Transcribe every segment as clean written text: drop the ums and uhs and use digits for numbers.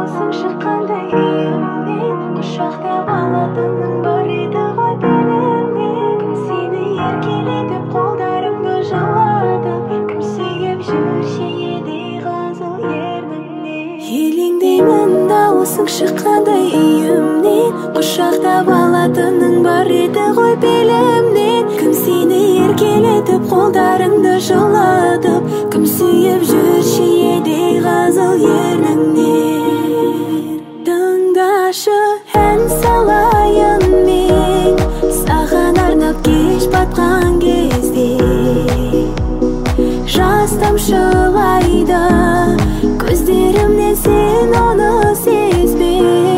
дауысың шыққандай иығымнен, құшақтап алатының бар еді ғой белімнен. Кім сені еркелетіп қолдарыңды жалатып, кім сүйіп жүрші еді қызыл ерніңнен. Елеңдеймін дауысың шыққандай иығымнен, құшақтап алатының бар еді ғой белімнен. Кім сені еркелетіп қолдарыңды жалатып, кім сүйіп жүрші еді қызыл ерніңнен. Тыңдашы, ән салайын мен саған арнап кеш батқан кезде. Жас тамшылайды көздерімнен, сен оны сезбе.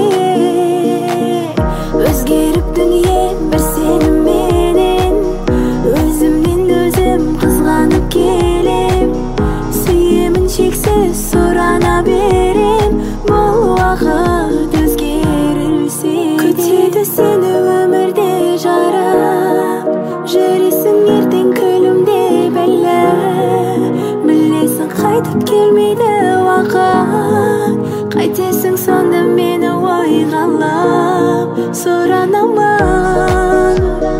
Өзгеріп дүние бір сеніменен, өзімнен өзім қызғанып келем. Сүйемін шексіз сұрана берем, бұл уақыт өзгерілсе. Күтеді сені өмірде жарап, жүресің ертең күлімде бәлі. Білесің қайтып келмейді уақыт, қайтесің сонда мені ойға алып. Сұранамын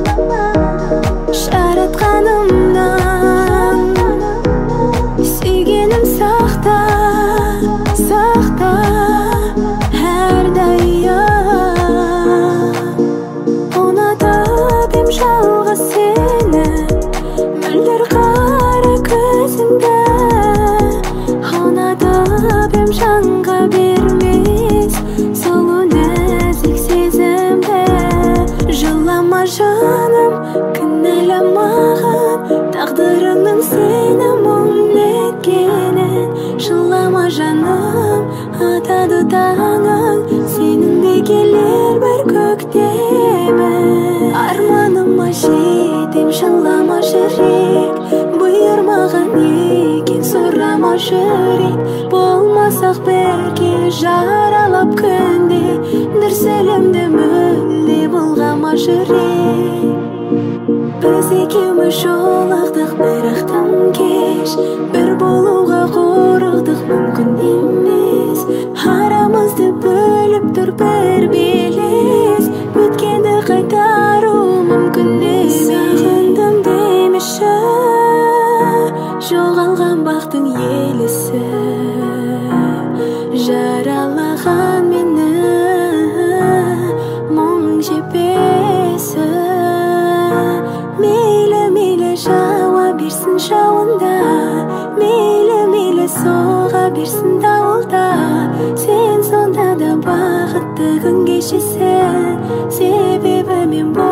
жаратқанымнан, сүйгенім сақта, сақта әрдайым. Ұнатып ем жалғыз сені, мөлдір қара көзіңді. Ұнатып ем жанға бермес сұлу нәзік сезімді. Жылама жаным, кінәламаған тағдырыңның сені мұң еткенін. Жылама жаным, атады таңың, сенің де келер бір көктемі. Арманыма жетем, жылама жүрек, бұйырмаған екен сұрама жүрек. Болмасақ бірге жаралап күнде, дүрсілімді мүлде бұлғама жүрек. Біз екеуміз жолықтық бірақ тым кеш, бір болуға қорықтық мүмкін емес. Арамызды бөліп тұр бір белес, өткенді қайтару мүмкін емес. Сағындым демеші, жоғалған бақтың елесі. Жаралаған мені мұң жебесі. Мейлі мейлі жауа берсін жауында, мейлі мейлі соға берсін дауылда. Сен сонда да бақытты күн кешесің, себебі мен